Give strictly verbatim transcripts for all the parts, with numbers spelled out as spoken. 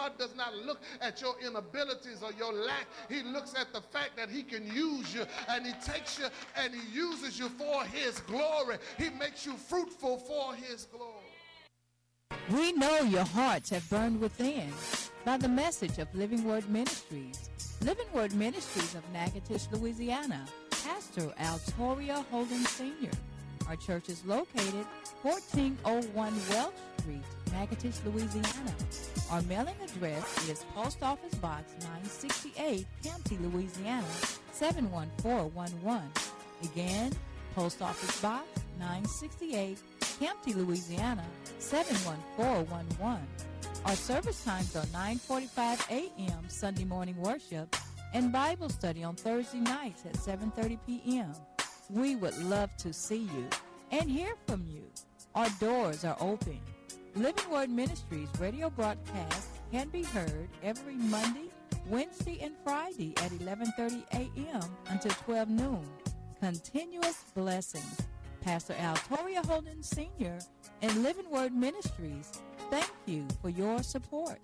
God does not look at your inabilities or your lack. He looks at the fact that he can use you, and he takes you and he uses you for his glory. He makes you fruitful for his glory. We know your hearts have burned within by the message of Living Word Ministries. Living Word Ministries of Natchitoches, Louisiana. Pastor Altoria Holden Senior Our church is located fourteen oh one Welch Street, Natchitoches, Louisiana. Our mailing address is Post Office Box nine sixty-eight, Campty, Louisiana, seven one four one one. Again, Post Office Box nine sixty-eight, Campty, Louisiana, seven one four one one. Our service times are nine forty-five a.m. Sunday morning worship and Bible study on Thursday nights at seven thirty p.m. We would love to see you and hear from you. Our doors are open. Living Word Ministries radio broadcast can be heard every Monday, Wednesday, and Friday at eleven thirty a.m. until twelve noon. Continuous blessings. Pastor Altoria Holden Senior and Living Word Ministries, thank you for your support.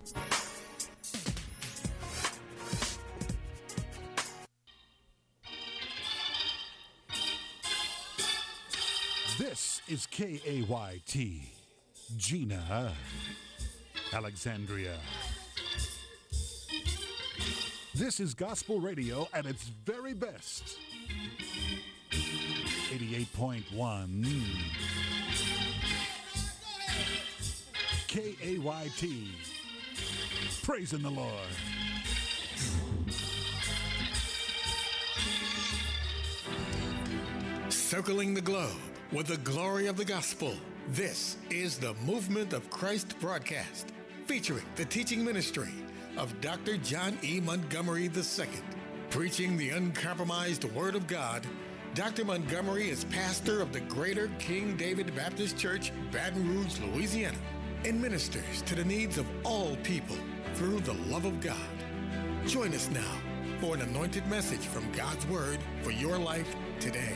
This is K A Y T, Gina, Alexandria. This is gospel radio at its very best. eighty-eight point one K A Y T, praising the Lord. Circling the globe with the glory of the gospel. This is the Movement of Christ broadcast, featuring the teaching ministry of Doctor John E. Montgomery the Second. Preaching the uncompromised Word of God, Doctor Montgomery is pastor of the Greater King David Baptist Church, Baton Rouge, Louisiana, and ministers to the needs of all people through the love of God. Join us now for an anointed message from God's Word for your life today.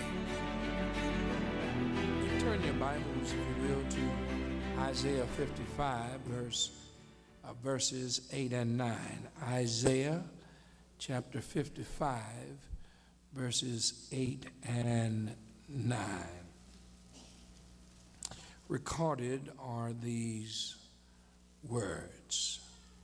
Turn your Bibles, if you will, to Isaiah fifty-five, verse, uh, verses eight and nine. Isaiah chapter fifty-five, verses eight and nine. Recorded are these words.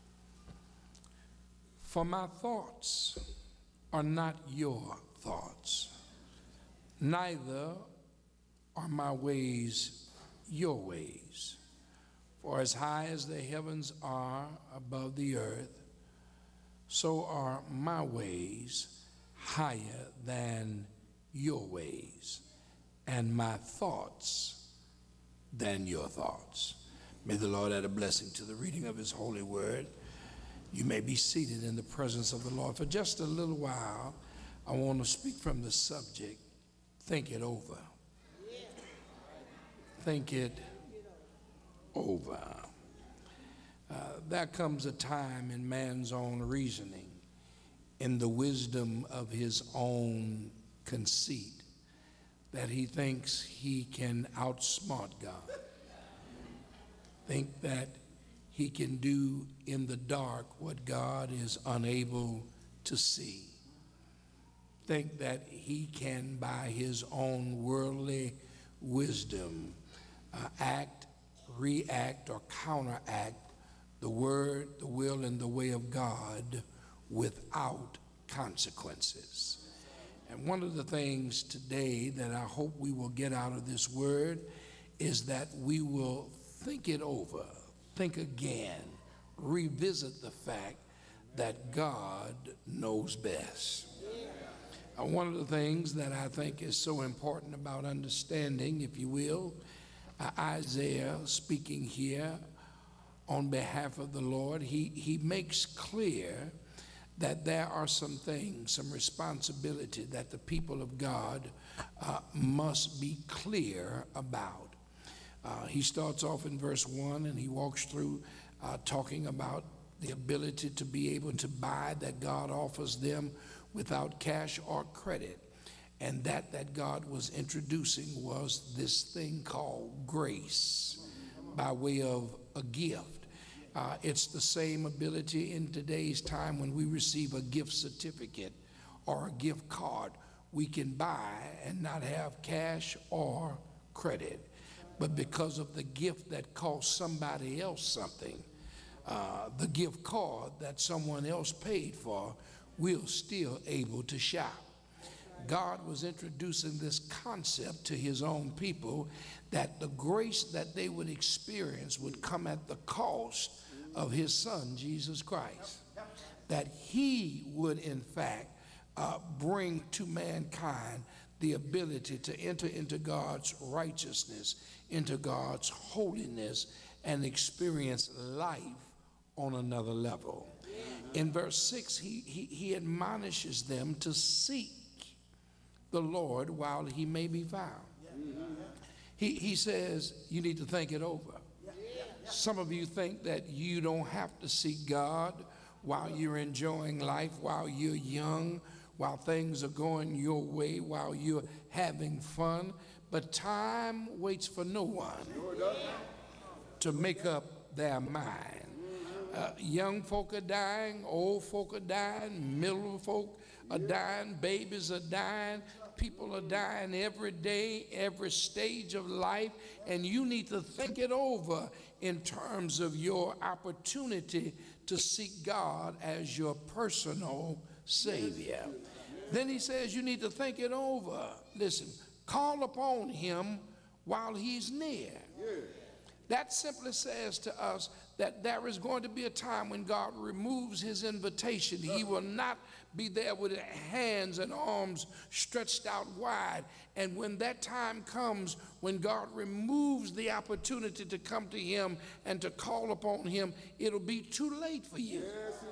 For my thoughts are not your thoughts, neither are my ways your ways. For as high as the heavens are above the earth, so are my ways higher than your ways, and my thoughts than your thoughts. May the Lord add a blessing to the reading of his holy word. You may be seated in the presence of the Lord. For just a little while, I want to speak from the subject, think it over. Think it over. Uh, there comes a time in man's own reasoning, in the wisdom of his own conceit, that he thinks he can outsmart God. Think that he can do in the dark what God is unable to see. Think that he can, by his own worldly wisdom, uh, act, react, or counteract the word, the will, and the way of God without consequences. And one of the things today that I hope we will get out of this word is that we will think it over, think again, revisit the fact that God knows best. Uh, one of the things that I think is so important about understanding, if you will, uh, Isaiah speaking here on behalf of the Lord, he, he makes clear that there are some things, some responsibility that the people of God uh, must be clear about. Uh, he starts off in verse one and he walks through uh, talking about the ability to be able to buy that God offers them without cash or credit. And that that God was introducing was this thing called grace by way of a gift. Uh, it's the same ability in today's time when we receive a gift certificate or a gift card. We can buy and not have cash or credit. But because of the gift that cost somebody else something, uh, the gift card that someone else paid for, we're still able to shop. God was introducing this concept to his own people that the grace that they would experience would come at the cost of his son, Jesus Christ. That he would, in fact, uh, bring to mankind the ability to enter into God's righteousness, into God's holiness, and experience life on another level. In verse six, he, he, he admonishes them to seek the Lord while he may be found. He, he says, you need to think it over. Some of you think that you don't have to seek God while you're enjoying life, while you're young, while things are going your way, while you're having fun. But time waits for no one to make up their mind. Uh, young folk are dying, old folk are dying, middle folk are dying, babies are dying, people are dying every day, every stage of life, and you need to think it over in terms of your opportunity to seek God as your personal Savior. Then he says you need to think it over. Listen, call upon him while he's near. That simply says to us that there is going to be a time when God removes his invitation. He will not be there with hands and arms stretched out wide. And when that time comes, when God removes the opportunity to come to him and to call upon him, it'll be too late for you.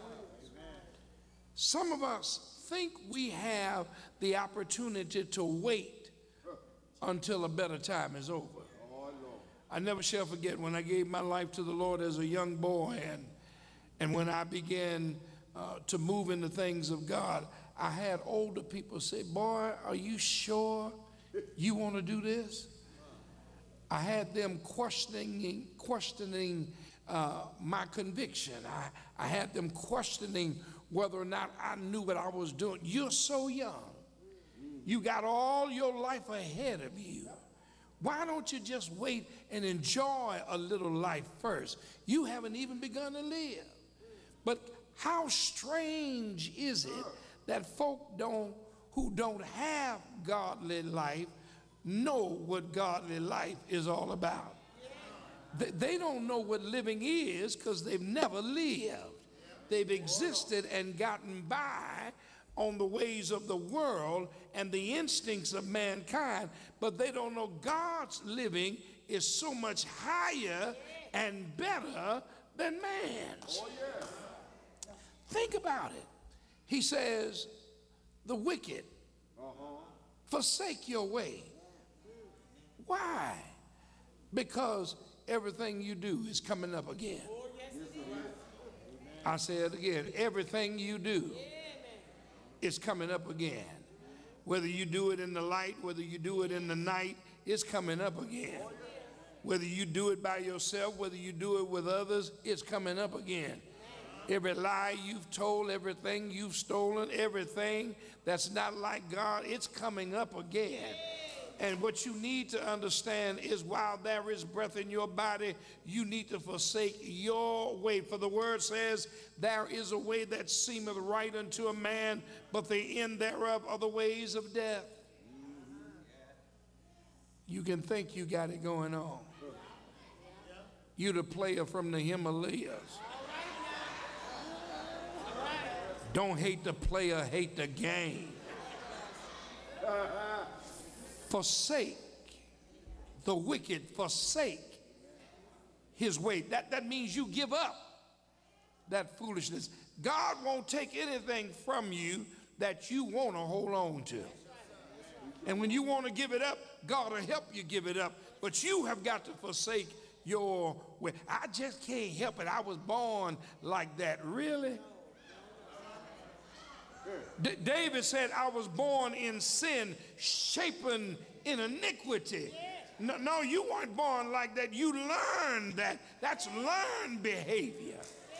Some of us think we have the opportunity to wait until a better time is over. I never shall forget when I gave my life to the Lord as a young boy, and, and when I began uh, to move into things of God, I had older people say, boy, are you sure you want to do this? I had them questioning, questioning uh, my conviction. I, I had them questioning whether or not I knew what I was doing. You're so young. You got all your life ahead of you. Why don't you just wait and enjoy a little life first? You haven't even begun to live. But how strange is it that folk don't, who don't have godly life know what godly life is all about? They, they don't know what living is because they've never lived. They've existed and gotten by on the ways of the world and the instincts of mankind, but they don't know God's living is so much higher and better than man's. Oh, yeah. Think about it. He says, the wicked uh-huh. forsake your way. Why? Because everything you do is coming up again. Oh, yes, it is. I say it again. Everything you do is coming up again. Whether you do it in the light, whether you do it in the night, it's coming up again. Whether you do it by yourself, whether you do it with others, it's coming up again. Every lie you've told, everything you've stolen, everything that's not like God, it's coming up again. And what you need to understand is while there is breath in your body, you need to forsake your way. For the word says, there is a way that seemeth right unto a man, but the end thereof are the ways of death. You can think you got it going on. You the player from the Himalayas. Don't hate the player, hate the game. Forsake the wicked, forsake his way. That, that means you give up that foolishness. God won't take anything from you that you want to hold on to. And when you want to give it up, God will help you give it up. But you have got to forsake your way. I just can't help it. I was born like that. Really? D- David said, I was born in sin, shapen in iniquity. No, no, you weren't born like that. You learned that. That's learned behavior.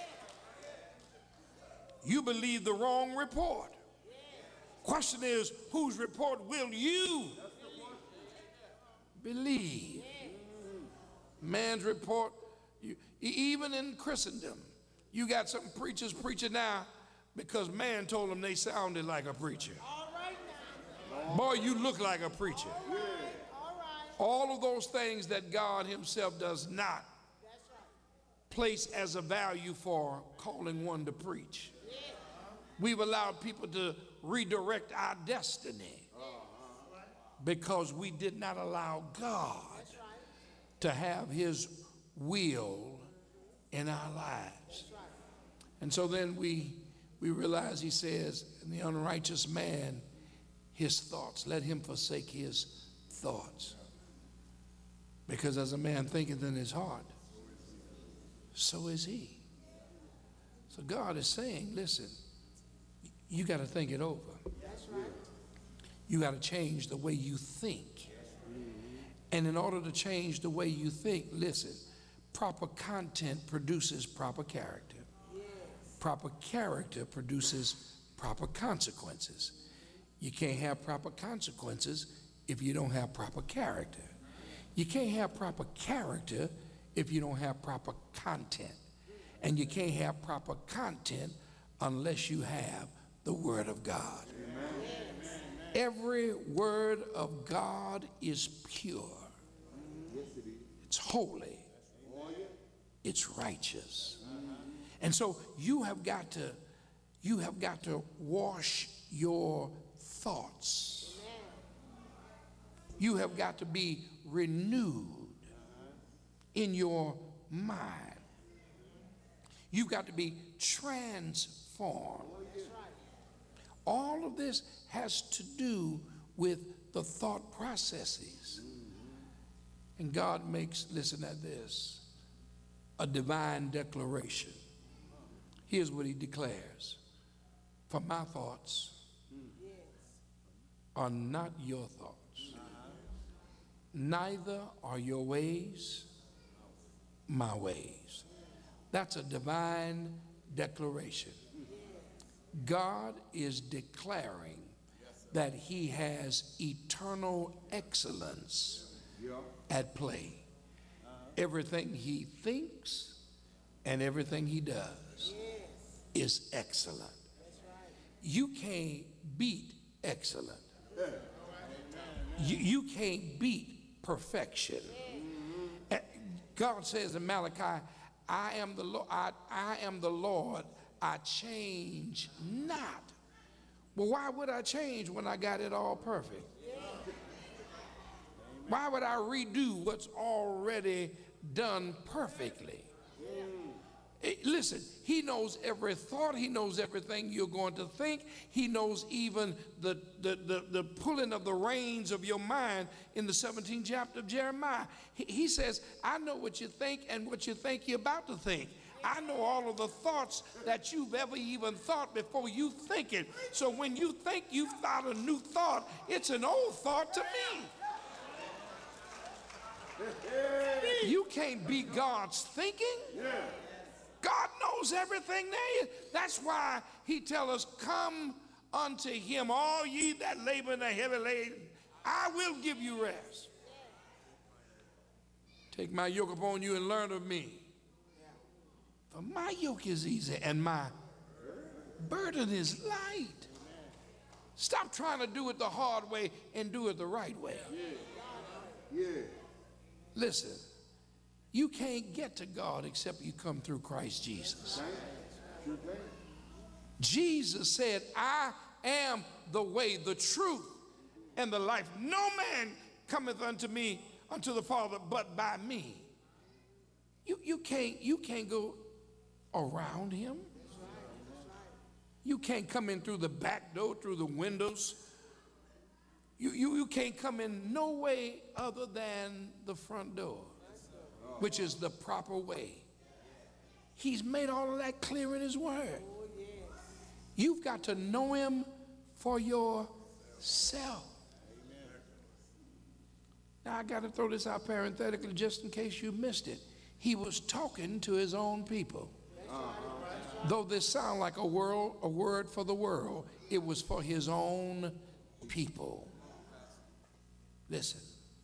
You believe the wrong report. Question is, whose report will you believe? Man's report, you, even in Christendom, you got some preachers preaching now because man told them they sounded like a preacher. Boy, you look like a preacher. All of those things that God himself does not place as a value for calling one to preach. We've allowed people to redirect our destiny because we did not allow God to have his will in our lives. And so then we we realize he says, in the unrighteous man, his thoughts, let him forsake his thoughts. Because as a man thinketh in his heart, so is he. So God is saying, listen, you got to think it over. You got to change the way you think. And in order to change the way you think, listen, proper content produces proper character. Proper character produces proper consequences. You can't have proper consequences if you don't have proper character. You can't have proper character if you don't have proper content. And you can't have proper content unless you have the Word of God. Amen. Every word of God is pure. It's holy. It's righteous. And so you have got to, you have got to wash your thoughts. You have got to be renewed in your mind. You've got to be transformed. All of this has to do with the thought processes. And God makes, listen at this, a divine declaration. Here's what he declares. For my thoughts are not your thoughts. Neither are your ways my ways. That's a divine declaration. God is declaring that he has eternal excellence at play. Everything he thinks and everything he does is excellent. You can't beat excellent. You, you can't beat perfection. God says in Malachi, I am the Lord, I, I am the Lord, I change not. Well, why would I change when I got it all perfect? Why would I redo what's already done perfectly? Hey, listen, he knows every thought. He knows everything you're going to think. He knows even the, the, the, the pulling of the reins of your mind in the seventeenth chapter of Jeremiah. He, he says, I know what you think and what you think you're about to think. I know all of the thoughts that you've ever even thought before you think it. So when you think you've thought a new thought, it's an old thought to me. You can't be God's thinking. God knows everything there is. That's why he tells us, come unto him, all ye that labor and are heavy laden, I will give you rest. Take my yoke upon you and learn of me. For my yoke is easy and my burden is light. Stop trying to do it the hard way and do it the right way. Yeah. Listen, you can't get to God except you come through Christ Jesus. Jesus said, I am the way, the truth, and the life. No man cometh unto me, unto the Father, but by me. You, you, can't, you can't go around him. You can't come in through the back door, through the windows. You, you, you can't come in no way other than the front door, which is the proper way. He's made all of that clear in his word. You've got to know him for yourself. Now, I got to throw this out parenthetically just in case you missed it. He was talking to his own people. Though this sound like a, world, a word for the world, it was for his own people. Listen.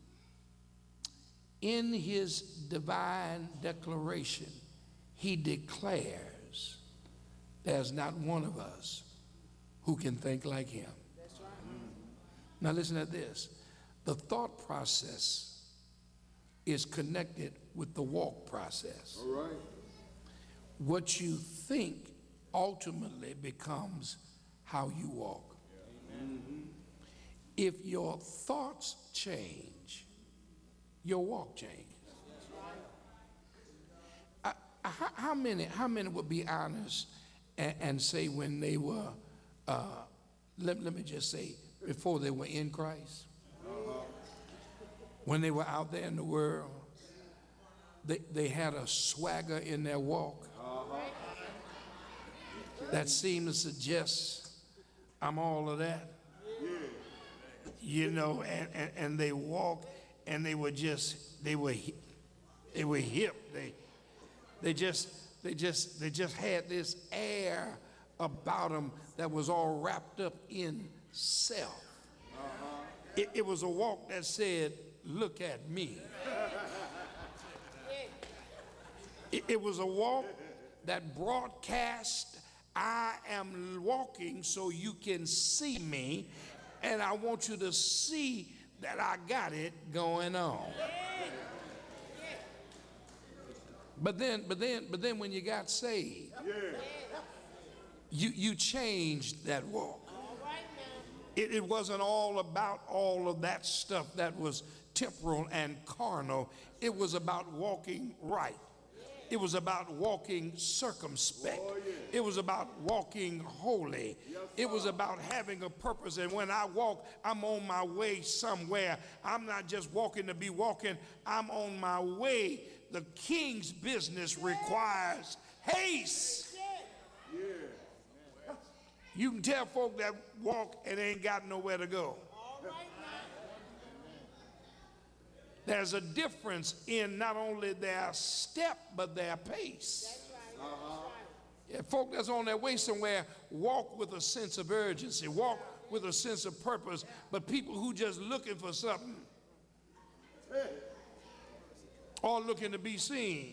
In his divine declaration, he declares there's not one of us who can think like him. That's right. Now listen to this. The thought process is connected with the walk process. All right. What you think ultimately becomes how you walk. Mm-hmm. If your thoughts change, your walk changes. I, I, how, how many? How many would be honest and, and say when they were? Uh, let, let me just say before they were in Christ, uh-huh. when they were out there in the world, they they had a swagger in their walk uh-huh. that seemed to suggest I'm all of that. Yeah. You know, and, and, and they walked. And they were just, they were, they were hip. They, they just, they just, they just had this air about them that was all wrapped up in self. Uh-huh. It, it was a walk that said, "Look at me." it, it was a walk that broadcast, "I am walking so you can see me, and I want you to see that I got it going on." But then, but then, but then when you got saved, yeah. you, you changed that walk. It, it wasn't all about all of that stuff that was temporal and carnal. It was about walking right. It was about walking circumspect. Oh, yeah. It was about walking holy. Yes, it was about having a purpose. And when I walk, I'm on my way somewhere. I'm not just walking to be walking. I'm on my way. The king's business requires haste. Yeah. You can tell folk that walk and ain't got nowhere to go. There's a difference in not only their step, but their pace. That's right. Uh-huh. Yeah, folk that's on their way somewhere walk with a sense of urgency, walk with a sense of purpose, but people who just looking for something or looking to be seen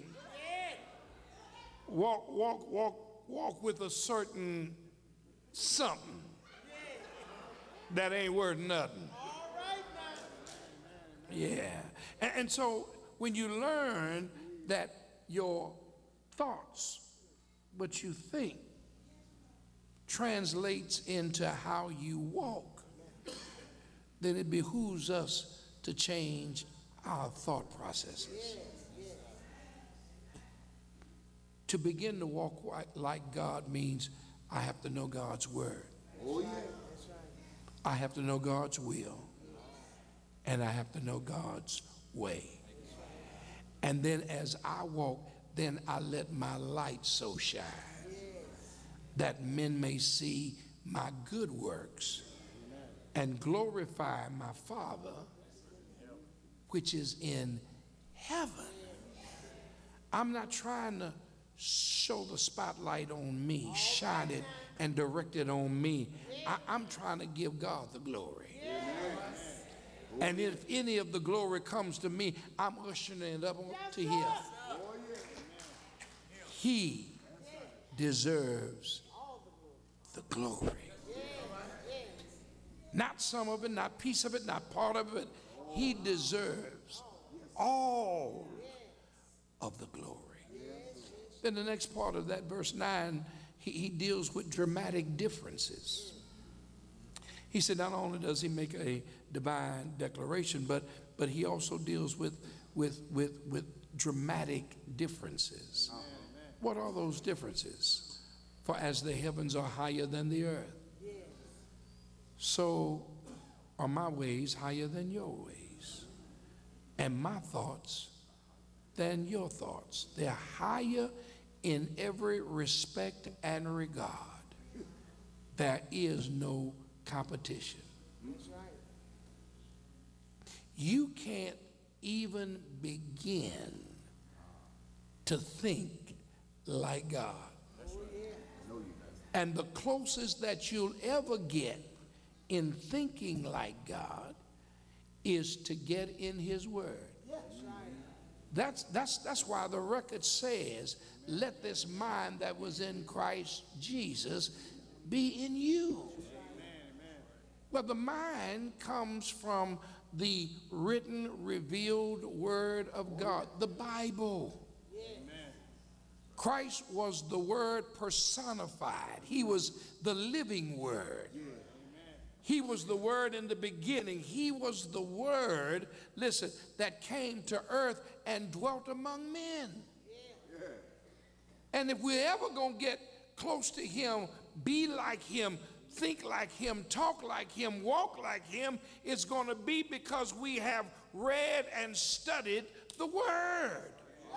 walk, walk, walk, walk with a certain something that ain't worth nothing. Yeah. And, and so when you learn that your thoughts, what you think, translates into how you walk, then it behooves us to change our thought processes. To begin to walk like God means I have to know God's word. Oh, yeah. I have to know God's will. And I have to know God's way. And then as I walk, then I let my light so shine that men may see my good works and glorify my Father which is in heaven. I'm not trying to show the spotlight on me, shine it and direct it on me. I, I'm trying to give God the glory. And if any of the glory comes to me, I'm ushering it up to him. He deserves the glory. Not some of it, not piece of it, not part of it. He deserves all of the glory. Then the next part of that, verse nine, he, he deals with dramatic differences. He said not only does he make a divine declaration, but but he also deals with with with with dramatic differences. Amen. What are those differences? For as the heavens are higher than the earth, yes, so are my ways higher than your ways, and my thoughts than your thoughts. They're higher in every respect and regard. There is no competition. That's right. you can't even begin to think like God. And the closest that you'll ever get in thinking like God is to get in his word. That's, that's, that's why the record says, let this mind that was in Christ Jesus be in you. Well, the mind comes from the written, revealed word of God, the Bible. Christ was the word personified. He was the living word. He was the word in the beginning. He was the word, listen, that came to earth and dwelt among men. And if we're ever going to get close to him, be like him, think like him, talk like him, walk like him, it's going to be because we have read and studied the word.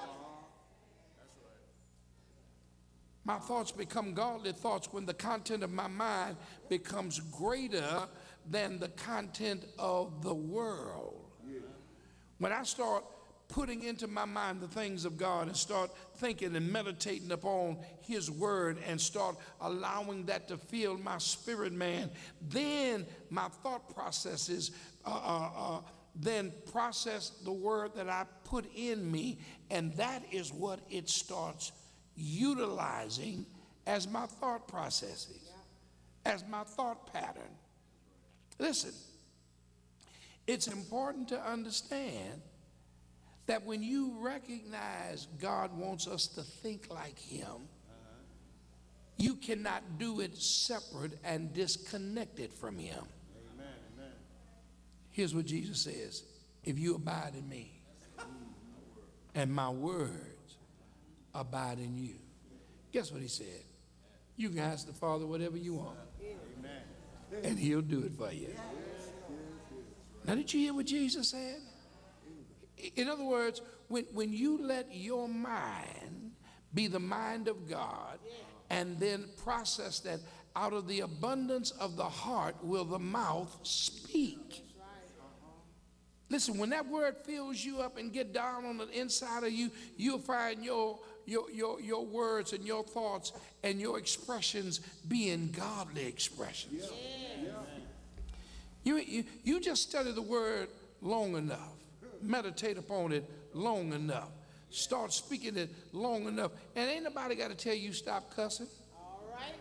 My thoughts become godly thoughts when the content of my mind becomes greater than the content of the world. When I start putting into my mind the things of God and start thinking and meditating upon his word and start allowing that to fill my spirit, man, then my thought processes uh, uh, uh, then process the word that I put in me, and that is what it starts utilizing as my thought processes, as my thought pattern. Listen, it's important to understand that when you recognize God wants us to think like him, you cannot do it separate and disconnected from him. Amen, amen. Here's what Jesus says: if you abide in me and my words abide in you. Guess what he said? You can ask the Father whatever you want, amen, and he'll do it for you. Now, did you hear what Jesus said? In other words, when, when you let your mind be the mind of God and then process that, out of the abundance of the heart will the mouth speak. Listen, when that word fills you up and get down on the inside of you, you'll find your, your, your, your words and your thoughts and your expressions being godly expressions. Yeah. Yeah. You, you, you just study the word long enough, meditate upon it long enough, start speaking it long enough, and ain't nobody got to tell you stop cussing. All right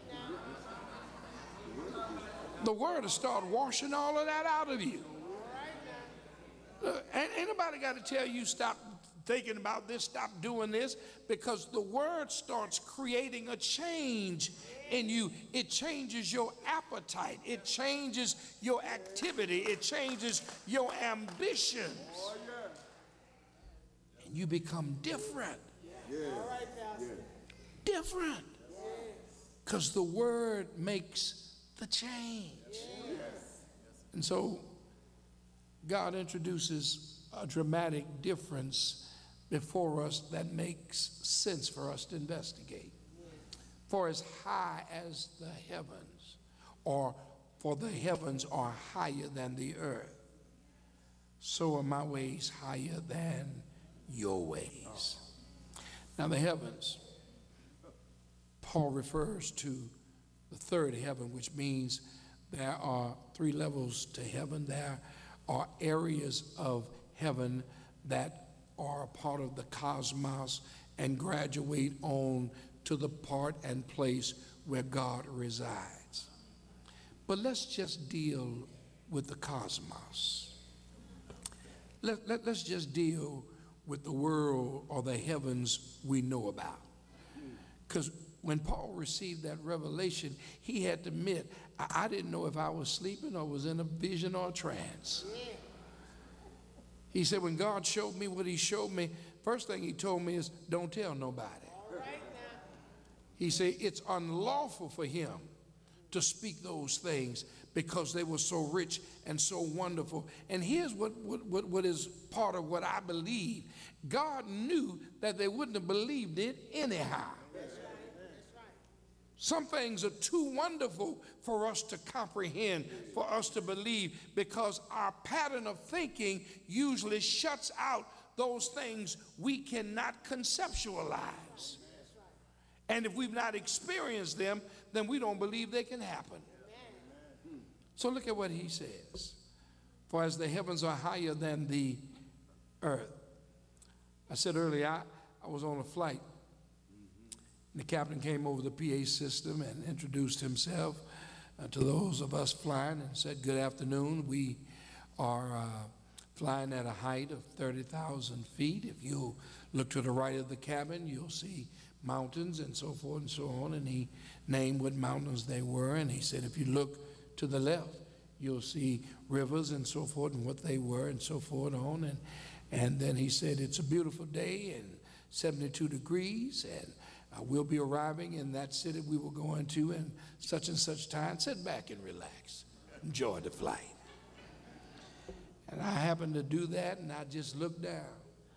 now. The word will start washing all of that out of you. Look, ain't, ain't nobody got to tell you stop thinking about this, stop doing this, because the word starts creating a change in you. It changes your appetite. It changes your activity. It changes your ambitions. And you become different. Different. Because the word makes the change. And so God introduces a dramatic difference before us that makes sense for us to investigate. For as high as the heavens, or for the heavens are higher than the earth, so are my ways higher than your ways. Now the heavens, Paul refers to the third heaven, which means there are three levels to heaven. There are areas of heaven that are a part of the cosmos and graduate on to the part and place where God resides. But let's just deal with the cosmos. Let, let, let's just deal with the world or the heavens we know about. Because when Paul received that revelation, he had to admit, I, I didn't know if I was sleeping or was in a vision or a trance. He said, when God showed me what he showed me, first thing he told me is, don't tell nobody. All right now. He said, it's unlawful for him to speak those things because they were so rich and so wonderful. And here's what, what, what, what is part of what I believe. God knew that they wouldn't have believed it anyhow. That's right. That's right. Some things are too wonderful for us to comprehend, for us to believe, because our pattern of thinking usually shuts out those things we cannot conceptualize. And if we've not experienced them, then we don't believe they can happen. So look at what he says. For as the heavens are higher than the earth. I said earlier, I, I was on a flight. The captain came over the P A system and introduced himself uh, to those of us flying and said, good afternoon. We are uh, flying at a height of thirty thousand feet. If you look to the right of the cabin, you'll see mountains and so forth and so on. And he named what mountains they were. And he said, if you look to the left, you'll see rivers and so forth and what they were and so forth on. And, and then he said, it's a beautiful day and seventy-two degrees. And Uh, we'll be arriving in that city we were going to in such and such time. Sit back and relax. Enjoy the flight. And I happened to do that, and I just looked down.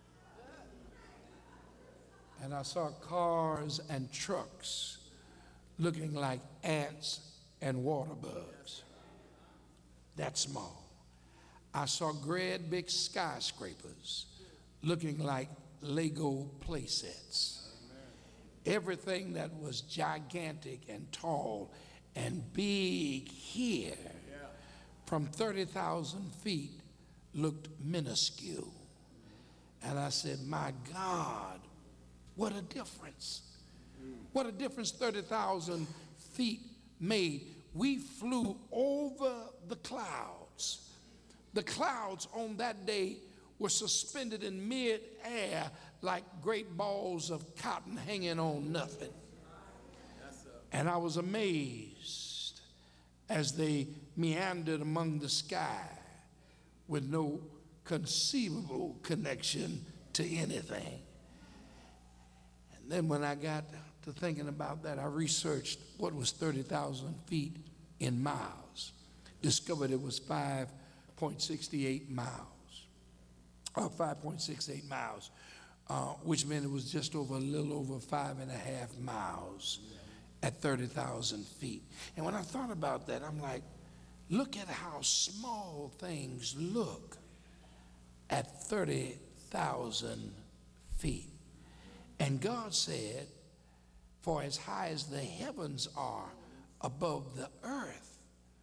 And I saw cars and trucks looking like ants and water bugs. That small. I saw great big skyscrapers looking like Lego play sets. Everything that was gigantic and tall and big here from thirty thousand feet looked minuscule. And I said, my God, what a difference. What a difference thirty thousand feet made. We flew over the clouds. The clouds on that day were suspended in mid-air like great balls of cotton hanging on nothing. And I was amazed as they meandered among the sky with no conceivable connection to anything. And then when I got to thinking about that, I researched what was thirty thousand feet in miles. Discovered it was five point six eight miles, or five point six eight miles. Uh, which meant it was just over a little over five and a half miles at thirty thousand feet. And when I thought about that, I'm like, look at how small things look at thirty thousand feet. And God said, for as high as the heavens are above the earth,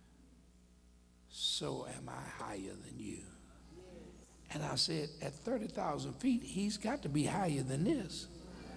so am I higher than you. And I said, at thirty thousand feet, he's got to be higher than this.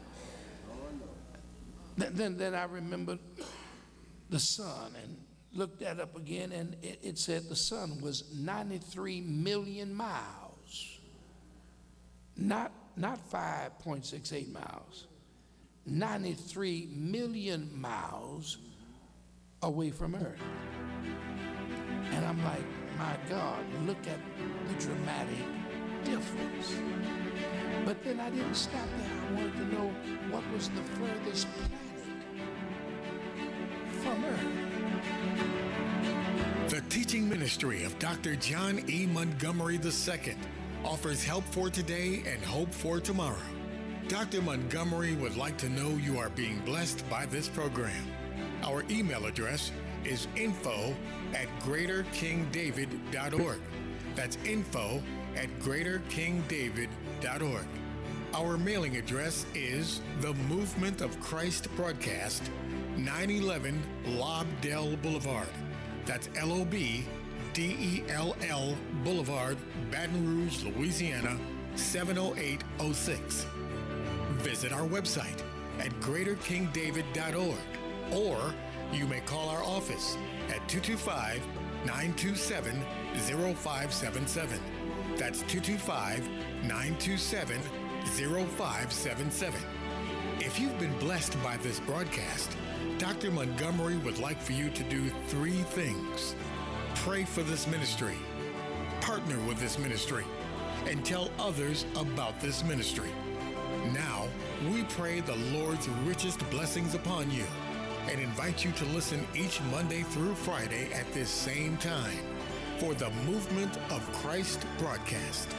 Then, then, then I remembered the sun and looked that up again, and it, it said the sun was ninety-three million miles. Not, not five point six eight miles. ninety-three million miles away from Earth. And I'm like, my God, look at the dramatic difference. But then I didn't stop there. I wanted to know what was the furthest planet from Earth. The teaching ministry of Doctor John E. Montgomery the Second offers help for today and hope for tomorrow. Doctor Montgomery would like to know you are being blessed by this program. Our email address is info at greater king david dot org. That's info at greater king david dot org. Our mailing address is The Movement of Christ Broadcast, nine eleven Lobdell Boulevard. That's L O B D E L L Boulevard, Baton Rouge, Louisiana, seven oh eight oh six. Visit our website at greater king david dot org, or you may call our office at two two five, nine two seven, zero five seven seven. That's two two five, nine two seven, zero five seven seven. If you've been blessed by this broadcast, Doctor Montgomery would like for you to do three things. Pray for this ministry, partner with this ministry, and tell others about this ministry. Now, we pray the Lord's richest blessings upon you and invite you to listen each Monday through Friday at this same time for the Movement of Christ broadcast.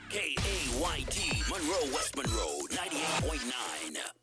K A Y T, Monroe, West Monroe, ninety-eight point nine.